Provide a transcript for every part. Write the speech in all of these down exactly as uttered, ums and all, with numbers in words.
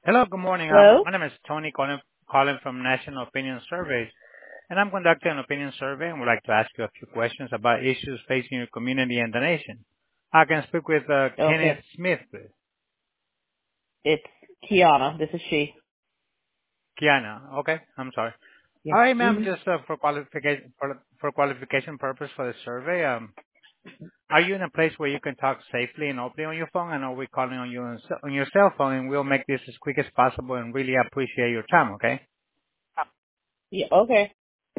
Hello, good morning. Um, Hello? my name is Tony calling, calling from National Opinion Surveys, and I'm conducting an opinion survey and would like to ask you a few questions about issues facing your community and the nation. I can speak with uh, Kenneth Okay. Smith, please. It's Kiana. This is she. Kiana. Okay, I'm sorry. Yeah. All right, ma'am, hmm just uh, for qualification for, for qualification purpose for the survey, um, are you in a place where you can talk safely and openly on your phone? I know we're calling on you on, ce- on your cell phone, and we'll make this as quick as possible and really appreciate your time, okay? Yeah, okay.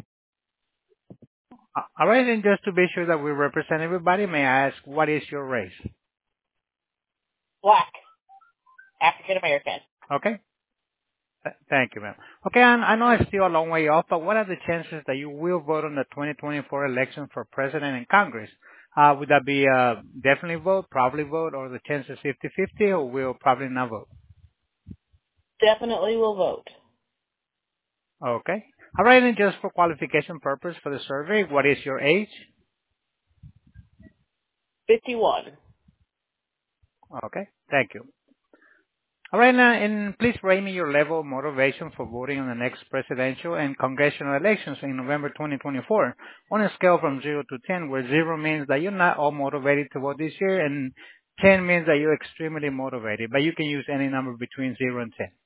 Uh, All right, and just to be sure that we represent everybody, may I ask what is your race? Black. African American. Okay? Th- Thank you, ma'am. Okay, and I know it's still a long way off, but what are the chances that you will vote on the twenty twenty-four election for president and Congress? Uh, would that be uh, definitely vote, probably vote, or the chances fifty-fifty, or will probably not vote? Definitely will vote. Okay. All right, and just for qualification purpose for the survey, what is your age? fifty-one. Okay, thank you. All right, now, and please rate me your level of motivation for voting on the next presidential and congressional elections in November twenty twenty-four on a scale from zero to ten, where zero means that you're not all motivated to vote this year, and ten means that you're extremely motivated, but you can use any number between zero and ten.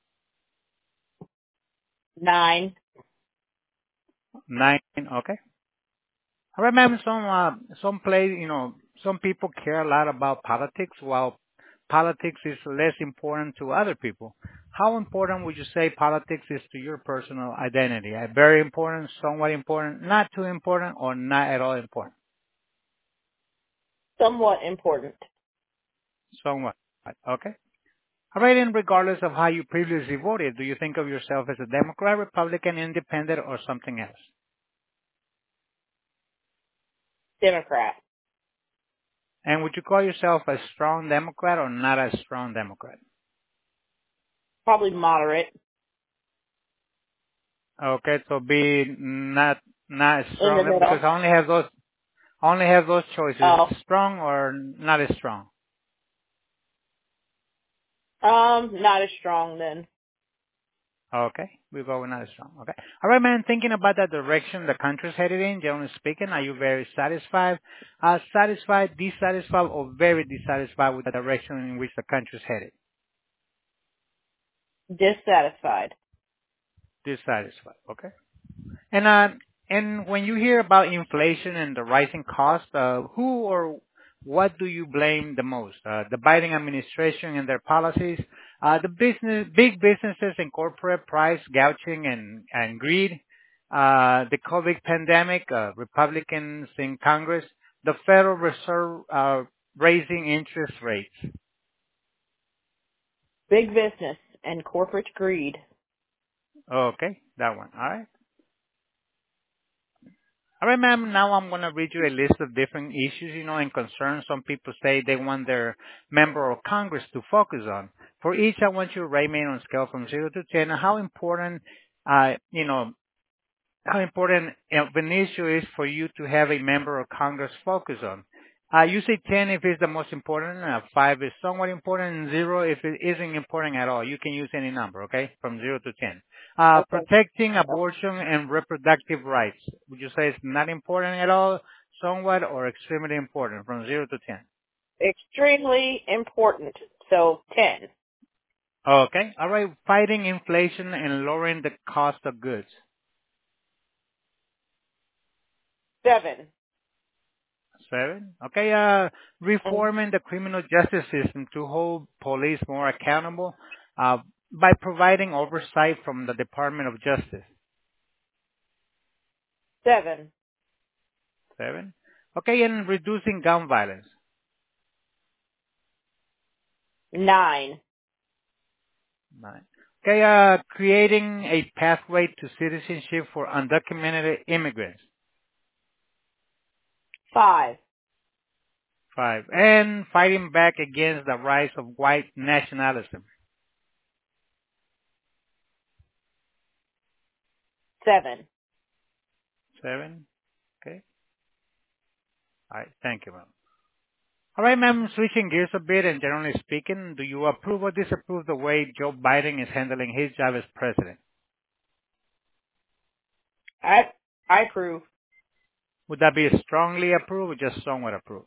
Nine. Nine, okay. I remember some uh, some play, you know, some people care a lot about politics, while politics is less important to other people. How important would you say politics is to your personal identity? Uh, very important, somewhat important, not too important, or not at all important? Somewhat important. Somewhat. Okay. All right, and regardless of how you previously voted, do you think of yourself as a Democrat, Republican, Independent, or something else? Democrat. And would you call yourself a strong Democrat or not a strong Democrat? Probably moderate. Okay, so be not not In the strong because middle. I only have those I only have those choices: Oh. strong or not as strong. Um, not as strong then. Okay, we go with not as strong. Okay, all right, man. Thinking about that direction the country's headed in, generally speaking, are you very satisfied, uh, satisfied, dissatisfied, or very dissatisfied with the direction in which the country's headed? Dissatisfied. Dissatisfied. Okay. And uh, and when you hear about inflation and the rising cost, uh, who or what do you blame the most? Uh, the Biden administration and their policies, uh, the business, big businesses and corporate price gouging and and greed, uh, the COVID pandemic, uh, Republicans in Congress, the Federal Reserve uh, raising interest rates. Big business and corporate greed. Okay, that one. All right. All right, ma'am. Now I'm going to read you a list of different issues, you know, and concerns some people say they want their member of Congress to focus on. For each, I want you to rate me on a scale from zero to ten how important, uh, you know, how important of an issue is for you to have a member of Congress focus on. Uh, you say ten if it's the most important, uh, five is somewhat important, and zero if it isn't important at all. You can use any number, okay, from zero to ten. Uh, Okay. protecting Oh. abortion and reproductive rights. Would you say it's not important at all, somewhat, or extremely important from zero to ten? Extremely important. So ten. Okay, all right. Fighting inflation and lowering the cost of goods. Seven. Seven. Okay, uh, Mm. reforming the criminal justice system to hold police more accountable uh, by providing oversight from the Department of Justice. Seven. Seven. Okay, and reducing gun violence. Nine. Nine. Okay, uh, creating a pathway to citizenship for undocumented immigrants. Five. Five. And fighting back against the rise of white nationalism. Seven. Seven. Okay. All right. Thank you, ma'am. All right, ma'am, switching gears a bit and generally speaking, do you approve or disapprove the way Joe Biden is handling his job as president? I I approve. Would that be a strongly approve or just somewhat approve?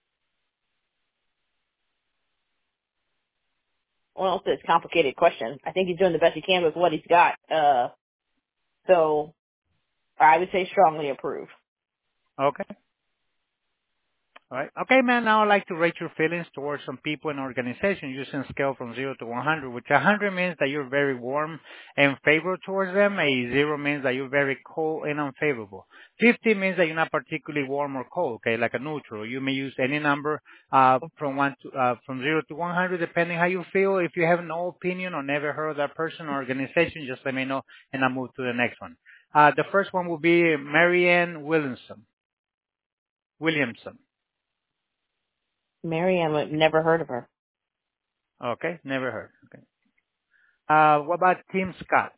Well, it's a complicated question. I think he's doing the best he can with what he's got. Uh, so I would say strongly approve. Okay. All right. Okay, man, now I'd like to rate your feelings towards some people and organizations using a scale from zero to one hundred, which one hundred means that you're very warm and favorable towards them. A zero means that you're very cold and unfavorable. fifty means that you're not particularly warm or cold, okay, like a neutral. You may use any number uh, from one to, uh, from zero to one hundred, depending how you feel. If you have no opinion or never heard of that person or organization, just let me know, and I'll move to the next one. Uh, the first one will be Marianne Williamson. Williamson. Marianne, I've never heard of her. Okay, never heard. Okay. Uh, what about Tim Scott?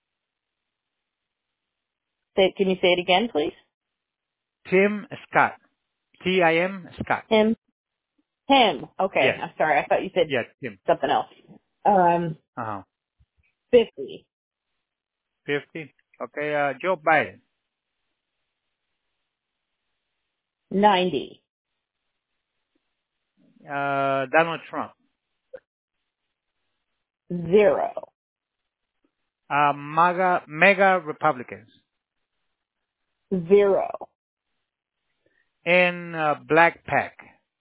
Say, can you say it again, please? Tim Scott. T I M Scott. Him. Him. Okay. Yes. I'm sorry. I thought you said Yes, Tim. something else. Um, Uh-huh. fifty. fifty. Okay, uh, Joe Biden. ninety. Uh, Donald Trump. Zero. Uh, MAGA, mega Republicans. Zero. And, uh, Black Pack.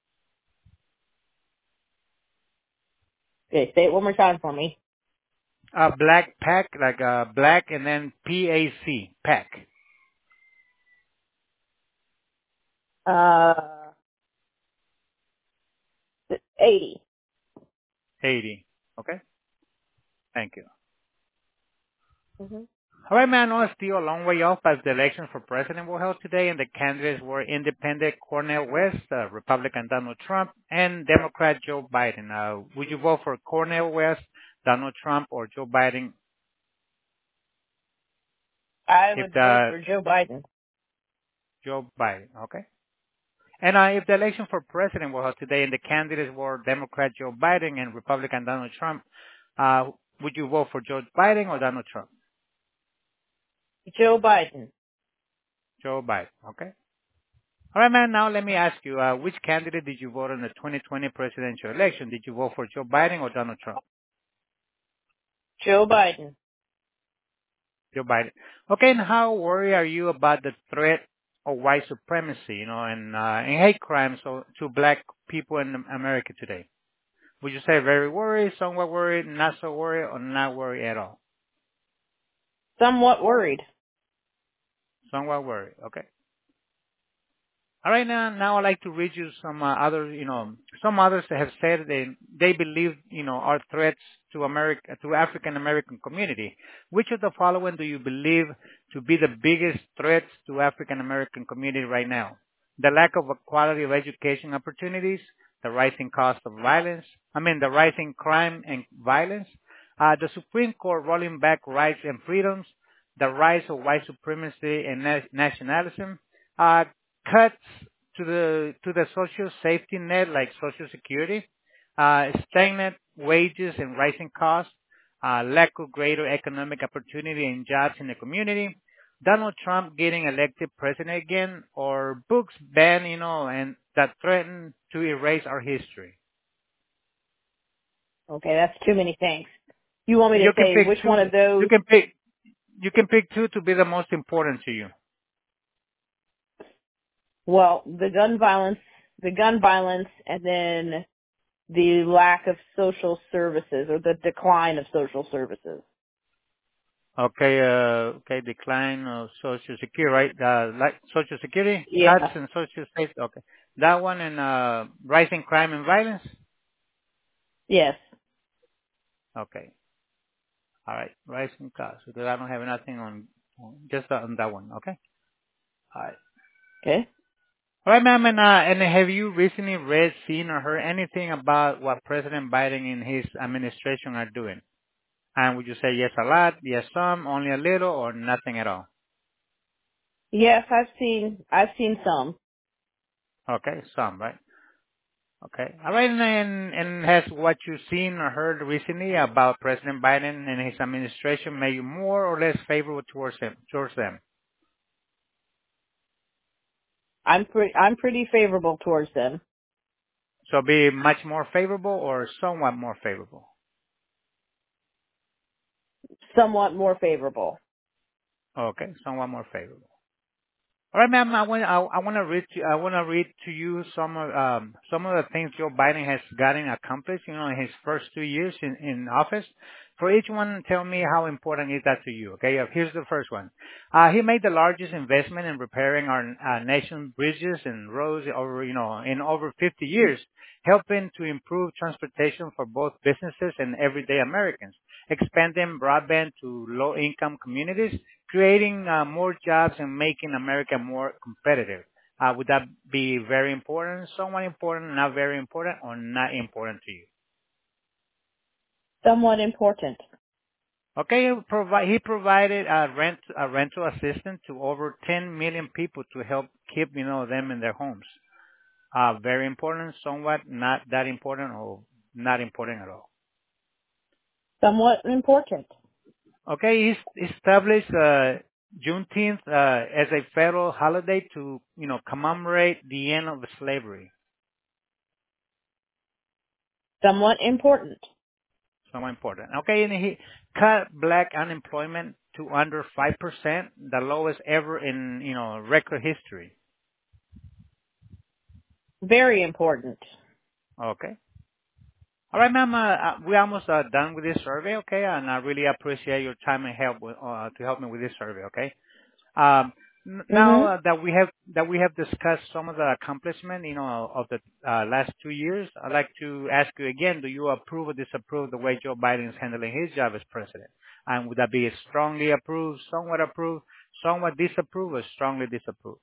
Okay, say it one more time for me. Uh, Black Pack, like, uh, black and then P A C, pack. Uh, eighty. eighty. Okay? Thank you. Mm-hmm. All right, man, I know it's still a long way off as the election for president were held today, and the candidates were independent Cornel West, uh, Republican Donald Trump, and Democrat Joe Biden. Uh, would you vote for Cornel West, Donald Trump, or Joe Biden I if would vote the for Joe Biden. Joe Biden? Okay. And uh, if the election for president were held today, and the candidates were Democrat Joe Biden and Republican Donald Trump, uh, would you vote for Joe Biden or Donald Trump? Joe Biden. Joe Biden. Okay. All right, man. Now let me ask you, uh, which candidate did you vote in the twenty twenty presidential election? Did you vote for Joe Biden or Donald Trump? Joe Biden. Joe Biden. Okay, and how worried are you about the threat of white supremacy, you know, and, uh, and hate crimes to, to black people in America today? Would you say very worried, somewhat worried, not so worried, or not worried at all? Somewhat worried. Somewhat worried. Okay. All right, now, now I'd like to read you some uh, other, you know, some others that have said they they believe, you know, are threats to America, to African American community. Which of the following do you believe to be the biggest threats to African American community right now? The lack of equality of education opportunities, the rising cost of violence, I mean, the rising crime and violence, uh, the Supreme Court rolling back rights and freedoms, the rise of white supremacy and na- nationalism, uh, cuts to the to the social safety net like Social Security, uh, stagnant wages and rising costs, uh, lack of greater economic opportunity and jobs in the community, Donald Trump getting elected president again, or books banned, you know, and that threaten to erase our history. Okay, that's too many things. You want me to You can say pick which two. one of those? You can pick. You can pick two to be the most important to you. Well, the gun violence, the gun violence, and then the lack of social services or the decline of social services. Okay, uh, okay, decline of Social Security, right? Uh, like Social Security cuts Yeah. and Social Safety. Okay, that one and uh, rising crime and violence. Yes. Okay, all right, rising costs. Because I don't have nothing on, on just on that one. Okay, all right, Okay. all right, ma'am. And uh, and have you recently read, seen, or heard anything about what President Biden and his administration are doing? And would you say yes a lot, yes some, only a little, or nothing at all? Yes, I've seen, I've seen some. Okay, some, right? Okay. All right. And, and has what you've seen or heard recently about President Biden and his administration made you more or less favorable towards him, towards them? I'm pretty I'm pretty favorable towards them. So be much more favorable or somewhat more favorable? Somewhat more favorable. Okay. Somewhat more favorable. All right, ma'am. I want I, I want to read to, I want to read to you some of um some of the things Joe Biden has gotten accomplished, you know, in his first two years in in office. For each one, tell me how important is that to you. Okay, uh, here's the first one. Uh, he made the largest investment in repairing our uh, nation's bridges and roads over you know in over fifty years, helping to improve transportation for both businesses and everyday Americans, expanding broadband to low-income communities, creating uh, more jobs and making America more competitive. Uh, would that be very important, somewhat important, not very important, or not important to you? Somewhat important. Okay, he, provi- he provided a rent a rental assistance to over ten million people to help keep you know them in their homes. Uh, very important, somewhat not that important, or not important at all. Somewhat important. Okay, he established uh, Juneteenth uh, as a federal holiday to, you know, commemorate the end of slavery. Somewhat important. So important. Okay, and he cut black unemployment to under five percent, the lowest ever in, you know, record history. Very important. Okay. All right, ma'am. Uh, uh, we're almost uh, done with this survey, okay? And I really appreciate your time and help with, uh, to help me with this survey, okay? Um, n- now Mhm. uh, that we have that we have discussed some of the accomplishment, you know, of the uh, last two years, I'd like to ask you again: do you approve or disapprove the way Joe Biden is handling his job as president? And would that be strongly approved, somewhat approved, somewhat disapprove, or strongly disapprove?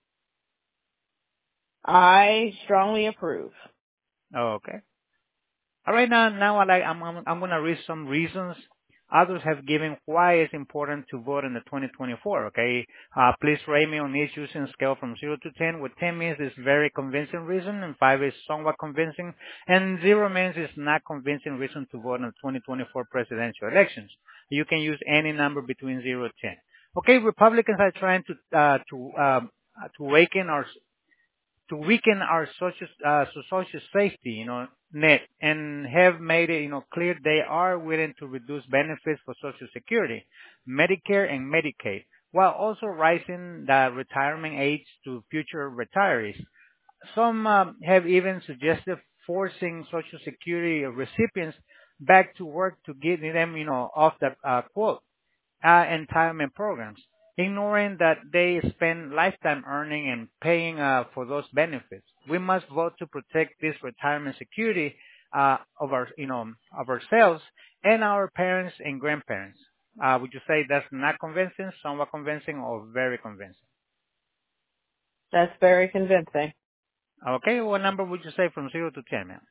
I strongly approve. Oh, okay. All right, now, now I like, I'm, I'm, I'm going to read some reasons others have given why it's important to vote in the twenty twenty-four, okay? Uh, please rate me on each using scale from zero to ten, where ten means it's very convincing reason, and five is somewhat convincing, and zero means it's not convincing reason to vote in the twenty twenty-four presidential elections. You can use any number between zero to ten. Okay, Republicans are trying to, uh, to, um, to awaken our to weaken our social uh, so social safety, you know, net, and have made it, you know, clear they are willing to reduce benefits for Social Security, Medicare, and Medicaid, while also raising the retirement age to future retirees. Some um, have even suggested forcing Social Security recipients back to work to get them, you know, off the uh, quote uh, entitlement programs, ignoring that they spend lifetime earning and paying uh, for those benefits. We must vote to protect this retirement security uh, of our, you know, of ourselves and our parents and grandparents. Uh, would you say that's not convincing, somewhat convincing, or very convincing? That's very convincing. Okay, what number would you say from zero to ten, ma'am?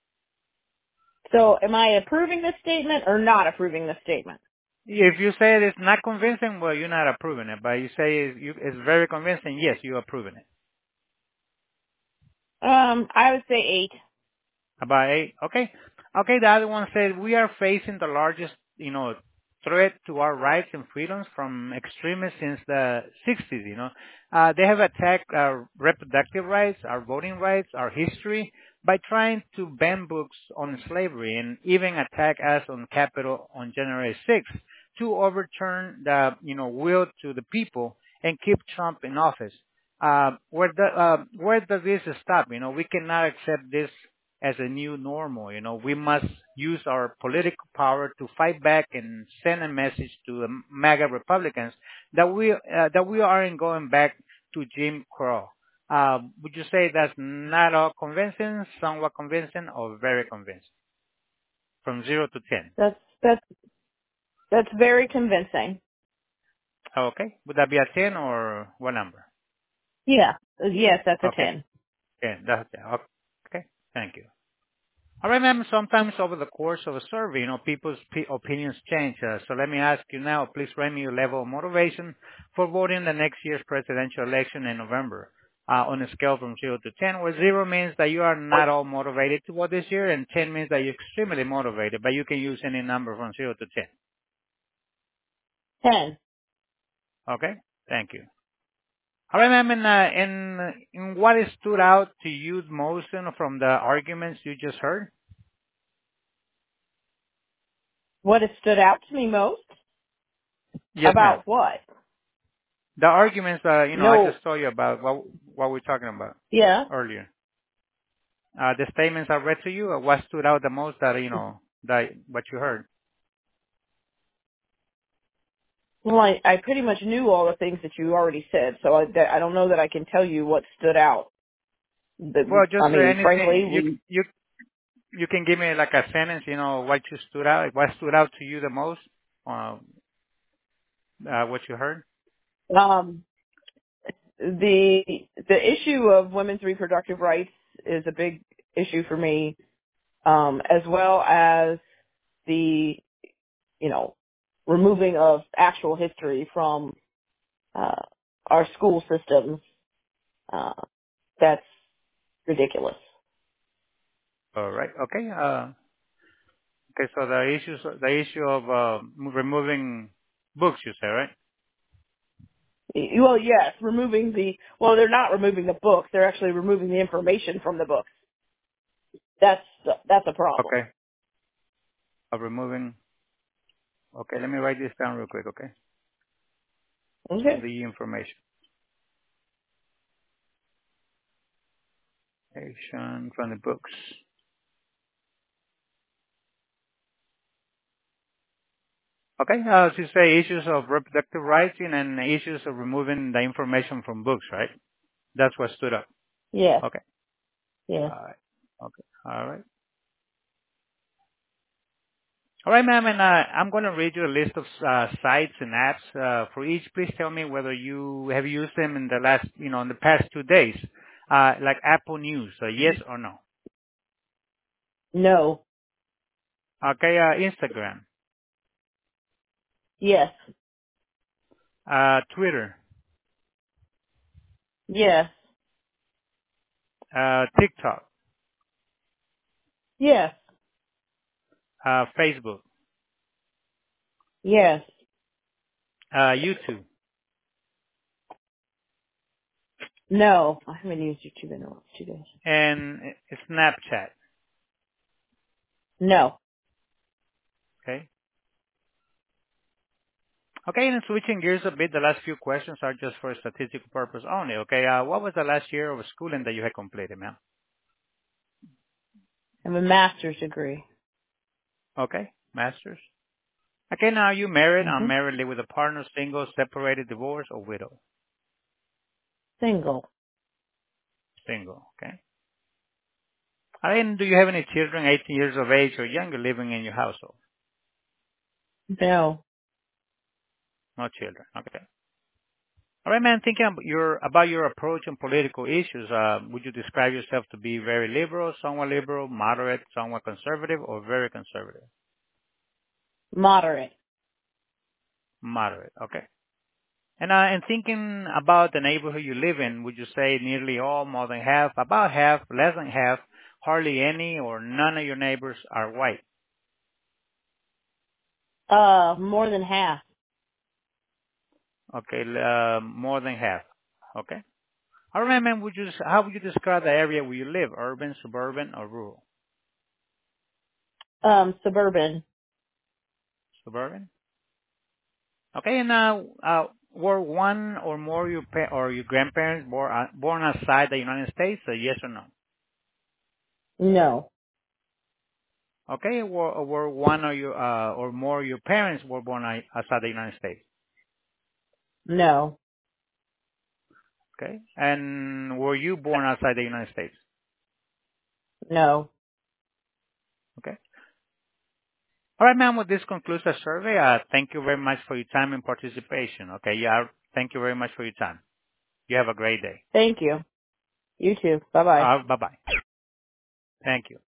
So am I approving this statement or not approving this statement? If you say it's not convincing, well, you're not approving it. But you say it's, you, it's very convincing, yes, you're approving it. Um, I would say eight. About eight. Okay. Okay. The other one said we are facing the largest, you know, threat to our rights and freedoms from extremists since the sixties. You know, uh, they have attacked our reproductive rights, our voting rights, our history by trying to ban books on slavery and even attack us on Capitol on January sixth to overturn the, you know, will to the people and keep Trump in office. Uh, where the, uh, where does this stop? You know, we cannot accept this as a new normal. You know, we must use our political power to fight back and send a message to the MAGA Republicans that we uh, that we aren't going back to Jim Crow. Uh, would you say that's not all convincing, somewhat convincing, or very convincing? From zero to ten. That's that's that's very convincing. Okay. Would that be a ten or what number? Yeah. Yes, that's a Okay. ten. ten. That's a ten. Okay. Thank you. All right, ma'am. Sometimes over the course of a survey, you know, people's p- opinions change. Uh, so let me ask you now, please rate me your level of motivation for voting the next year's presidential election in November. uh, on a scale from zero to ten, where zero means that you are not all motivated to work this year, and ten means that you're extremely motivated, but you can use any number from zero to ten. ten. Okay? Thank you. All right, ma'am, and, uh, and, and what stood out to you most, you know, from the arguments you just heard? What has stood out to me most? Yes, ma'am. About what? The arguments, uh, you know, I No. just told you about what, what we're talking about Yeah. earlier. Uh, the statements I read to you, uh, what stood out the most that, you know, that what you heard? Well, I, I pretty much knew all the things that you already said, so I, that, I don't know that I can tell you what stood out. The, Well, just I uh, mean, frankly, anything, you, we, you, you can give me like a sentence, you know, what you stood out, what stood out to you the most, uh, uh, what you heard? um, the the issue of women's reproductive rights is a big issue for me, um, as well as the, you know, removing of actual history from uh, our school systems. Uh, that's ridiculous. All right. Okay. Uh, okay. So the issues, the issue of, uh, removing books, you say, right? Well, yes, removing the, well, they're not removing the books. They're actually removing the information from the books. That's, that's a problem. Okay. Of removing, okay, let me write this down real quick, okay? Okay. The information. Information from the books. Okay, uh, so you say issues of reproductive rights and issues of removing the information from books, right? That's what stood up. Yes. Okay. Yes. All right. Okay. All right. All right, ma'am, and uh, I'm going to read you a list of uh, sites and apps uh, for each. Please tell me whether you have used them in the last, you know, in the past two days, uh, like Apple News, uh, yes or no? No. Okay, uh, Instagram, Yes. uh, Twitter, Yes. uh, TikTok, Yes. uh, Facebook, Yes. uh, YouTube, No. I haven't used YouTube in a while. Two days. and Snapchat. No. Okay. Okay, and switching gears a bit, the last few questions are just for statistical purpose only. Okay, uh, what was the last year of schooling that you had completed, ma'am? I have a master's degree. Okay, master's. Okay, now are you married, Mm-hmm. unmarried, live with a partner, single, separated, divorced, or widow? Single. Single, okay. And do you have any children, eighteen years of age or younger, living in your household? No. No children, okay. All right, man, thinking about your, about your approach on political issues, uh, would you describe yourself to be very liberal, somewhat liberal, moderate, somewhat conservative, or very conservative? Moderate. Moderate, okay. And uh, and thinking about the neighborhood you live in, would you say nearly all, more than half, about half, less than half, hardly any, or none of your neighbors are white? Uh, more than half. Okay, uh, more than half. Okay. All right, man. Would you how would you describe the area where you live? Urban, suburban, or rural? Um, suburban. Suburban. Okay. And uh, uh, were one or more your pa- or your grandparents born uh, born outside the United States? Uh, yes or no? No. Okay. Were, were one or your uh, or more your parents were born out- outside the United States? No. Okay. And were you born outside the United States? No. Okay. All right, ma'am. Well, this concludes the survey. Uh, thank you very much for your time and participation. Okay. Yeah. Thank you very much for your time. You have a great day. Thank you. You too. Bye bye. Uh, bye bye. Thank you.